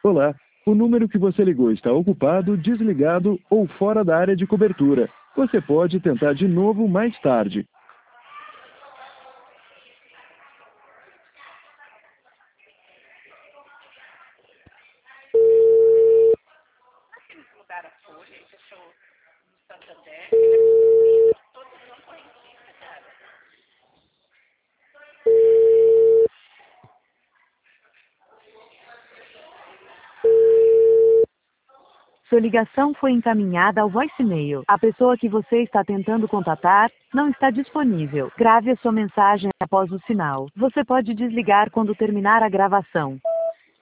Olá, o número que você ligou está ocupado, desligado ou fora da área de cobertura. Você pode tentar de novo mais tarde. Sua ligação foi encaminhada ao voicemail. A pessoa que você está tentando contatar não está disponível. Grave a sua mensagem após o sinal. Você pode desligar quando terminar a gravação.